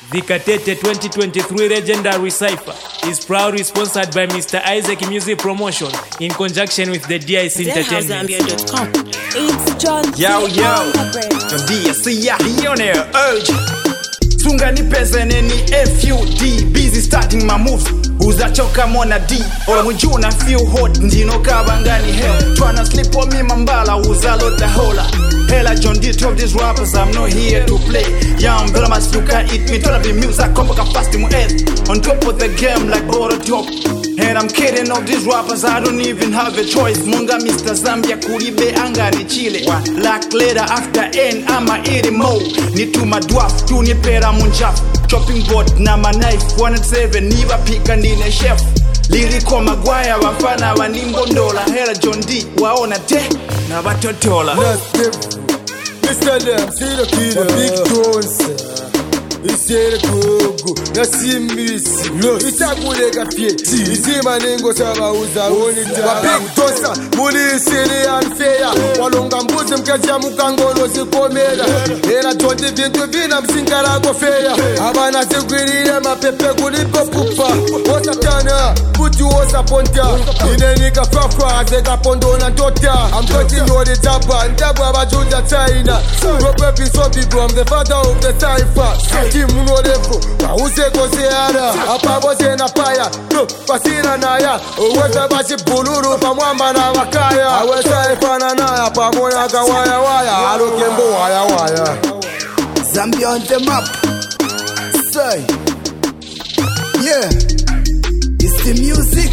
The Katete 2023 Legendary Cypher is proudly sponsored by Mr. Isaac Music Promotion in conjunction with the DIC Entertainment. It's John. Yo, John DIC, yeah, Leonel, urge. Sunga ni pesa neni FUD. Busy starting my moves. Uzachoka mona D. Ola mujuna feel hot. Njino kabangani hell. Tryna sleep on me mambala. Uzalota hola. Hella John D told these rappers I'm not here to play. Young Velamas you can eat me. Tryna be music. Come back fast in my head. On top of the game like border top. And I'm kidding of these rappers, I don't even have a choice. Munga Mr. Zambia kuribe anga ni chile. Like later after N, I'ma eat it more. Ni to my dwarf, tu ni pera munjaf. Chopping board na my knife, 107, niva pika nine chef. Lyrical Maguire, wafana wanimbondola. Hela John D, waona te, na watotola. Mr. Dem, see the kid, big tones. Isere gogo na simisi no isakulega pie izima nengo saba uzaoni ta big tosa muli isere unfair walonga mbuzi mkaja mukangolo zikomera era tonde bintu bina msingara go fair abana segwirire mapepe kulipo pupa osatana putu osaponta inenika fafa zeka pondona tota I'm talking all the taba ndabwa bajuja China proper so people I'm the father of the cipher Munorefu, Pause Koseara, Apabose na Paya, Pasina Naya, Wesa Bashi Buluru, Pamwamba na Wakaya, Wesa Ifana Naya, Pamona Kawaya Waya, Alukembo Waya Waya. Zambia on the map. Say, yeah, it's the music.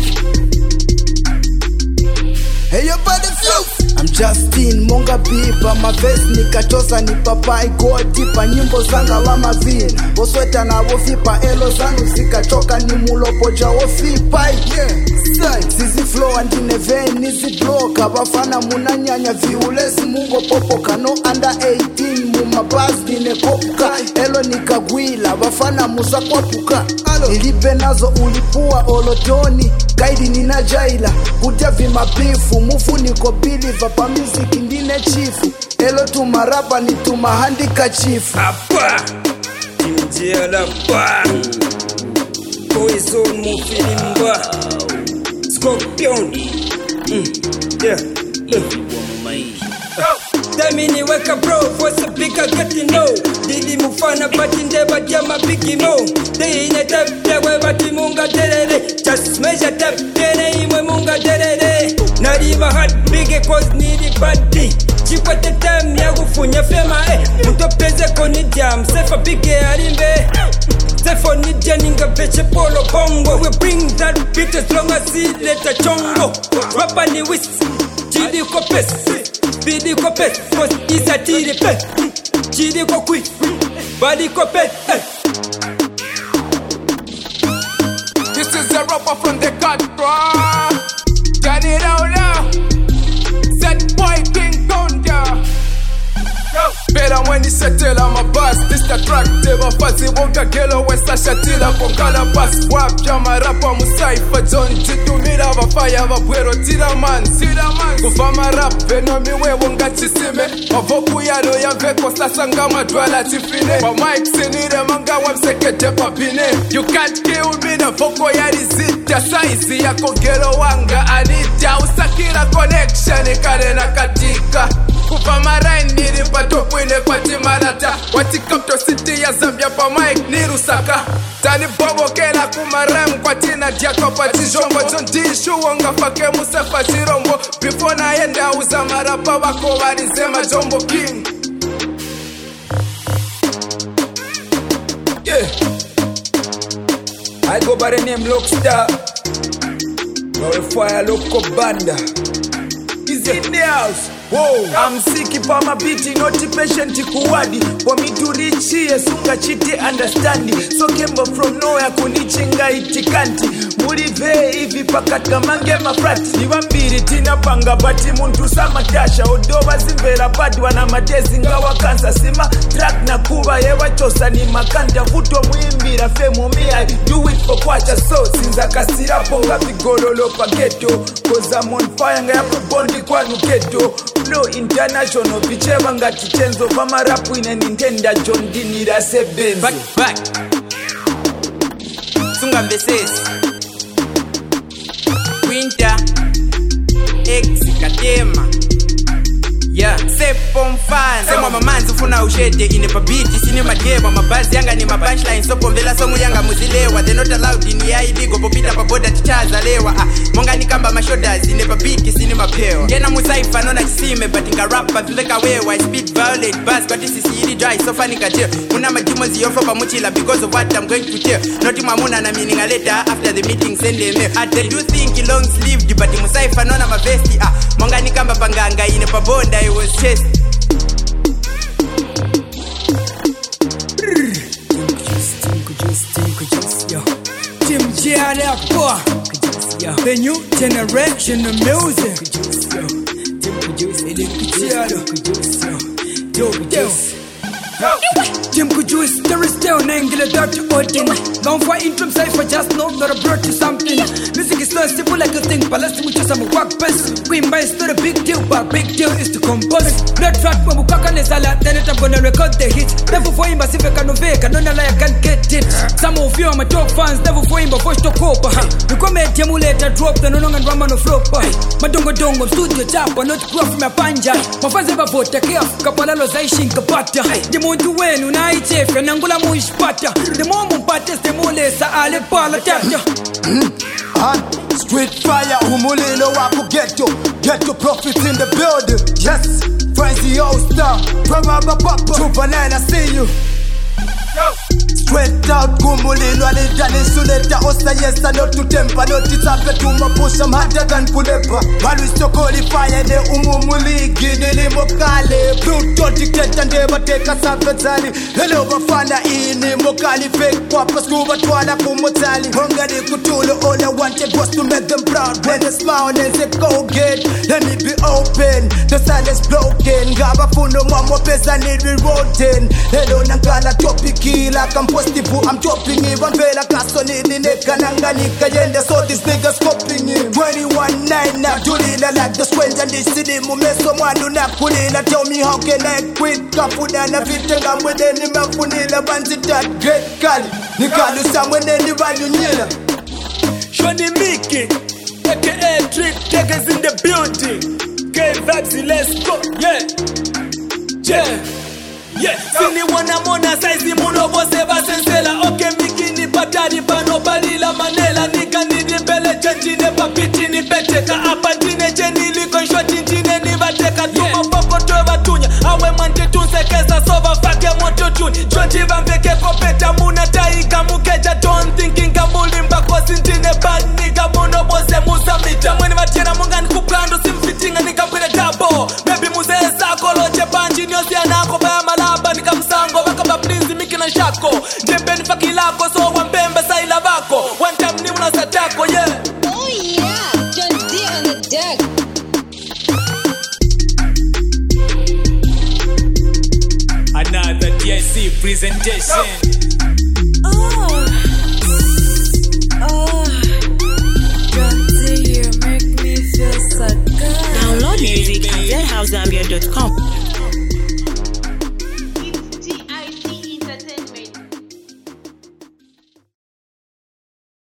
Hey, your body flows. I'm Justin Monga Biba, my vest nikatosa ni papai gold deeper nyimbo zanga wa mavini bosweta na wofipa elo zangu zikachoka ni mulopoja wofipa yeah sisi flow andine vein nizi block abafana munanyanya viulesi mungo popo kano under 18 mumabas dine kopuka elo nikagwila abafana musa kwapuka nilibe nazo ulipua olotoni guide nina jaila kutia vimapifu mufu niko biliva pa music ndine chifu elo tumarapa ni tumahandika chifu apa timjia la pa poison mufilimba scorpion yeah Damini weka bro, what's a big I get to know. Didi mufana bati ndeba diama bigi mo. Dei ne tap dewe bati munga derere. Just measure tap dene imwe munga derere. Nariva hot big cause needy body. Chikwa te time ya kufunya fema Mutopeze koni jam, sefa bige arimbe. Sefo nidia ninga peche polo bongo. We bring that beat as long as it let a chongo. Rapa ni wis, chidi ko pes. Bidi ko pet, cause it's a tiri pet. Chidi ko quick, body ko pet. This is a rapper from the cut, bro. Turn it out now. Set boy King Konda. Better when you settle on my bus. This the track, teba fazi wonka gelo wesa shatila Pongala bus, wap jama rapa musaifa John jitu mira vafaya vapuero tira man Kufama rap, veno miwe wonga chisime Mavoku yalo ya veko sasa ngama dwala tifine Wa mic sinire manga wamsekete papine You can't kill me na voko yari zita Saizi yako gelo wanga anita Usakira connection ikare na katika Kufama rain niri patopu ine kwa timarata Watikapto city ya Zambia pa mic niru saka Tani bobo kela kumarem kwa tina diako pa tijombo John D shuonga fake musefa chirombo Before na yenda uza marapa wako warizema Jombo King Yeah I go by the name Lockstar Glorify Loco Banda He's in the house Whoa, I'm sick pa mabiti, not patient kuwadi. For me to reach here, sunga chiti understanding. So kembo from nowhere kunichinga itikanti. Murive hivi pakatka mange mafrati. Niwambiri tina panga bati muntu sama tasha. Odoba zimbera padi wana matezi ngawa kansa. Sima track na kuba yewa chosa ni makanta. Vuto muimbira femu me I do it for kwacha so. Sinza kasira ponga vigololo paketo. Cause I'm on fire nga yapu bondi kwa nuketo. Flow international bicheva ngati chenzo Vama rapu ine Nintendo John D nira se benzo Back sunga mvesesi Winter X Katema Yeah, sepo mfana Sema mamanzi ufuna ushete ine pabiti Sini madeba, mabazi yanga ni mapunchline Sopo mvela songu yanga muzilewa They not allowed in ya iligo Popita paboda tichaza lewa Monga ni kamba mashodas ine pabiki sini mapeo Ngena musaifa nona chisime But inga rappa vileka wewa I speed violate buzz But this is really dry so funny katil Muna majimo ziyofa pamuchila Because of what I'm going to tell Noti mamuna na meaning a letter After the meeting send a mail They do think long sleeved But musaifa nona mavesti Monga ni kamba panganga ine pabonda I was chased. Jim Gianakwa, the new generation of music. Jim Kujus, there is still an angular dirt ordin. Gone for interim cipher, just know that I brought you something. Music is not simple like a thing, but let's see just some work best. We might not a big deal, but big deal is to compose. Not track when we cock on the salad, then I'm gonna record the hits. Never for him, but if I can ovake, I don't know I can't get it. Some of you are my top fans, never for him, but for to cope. You come at emulator, drop the no longer drama no flop. Madongo dongo, studio chap, not graph my panja. My fans ever vote, take care of Kapalalo Zaishin Kapata. Muntu wenu na ichefe nangula muishpata Demo mumpate stemulesa ale pala tata Street fire umulilo wako ghetto profits in the building Yes, Frenzy All-Star From Abba Papa Chupanine I see you Straight out kumulilo alidani suleta Osa yes I not to temper Not it up to my push I'm harder than kulepa Malu to qualify ne umumuligi Nilimokale Pluto dictator Ndeba teka safetali Hello bafana ini Mokali fake Wapa scuba twala kumotali Hungary kutulu All I wanted was to make them proud When they smile and say go get Let me be open The silence broken Gaba funo mamo pesa need rerouting Hello nangala topiki like I'm positive, I'm dropping it. One vela kasonini neka nanganika yende. So these niggas copying it. 21-9 now Julila like the strange and this city mumeso mwandu na kulila. Tell me how can I quit kapuna na vitenga mwedeni mafunila. Banzi that great kali Nikalu samweneni vanyu nyela. Shoni Miki aka Trick Takers in the building. K-Vibes, let's go, yeah, sini wana mona saizi muno bose basensela. Okay, Miki ni patari pano balila manela. Nika nidi mbele chanchine papiti ni peteka. Apa jine jeni liko shoti jine ni bateka. Tuma poko tuwa tunya awe mante tunsekeza sova fake moto tuni. Chonchi vambeke kopeta muna taika mukeja. Don't thinking kamuli mbako sintine bad nigga muno bose musamita. Mweni matena munga nikupando simfitinga nikambwile dabo. Baby muzeza koloche panji nyosi anako baya malaba nikamsango wakaba please Miki na shako. Jembe ni fakilako so wambembe saila vako. One time ni unasatako yeah. Oh yeah, John D on the deck. Another DIC presentation. Oh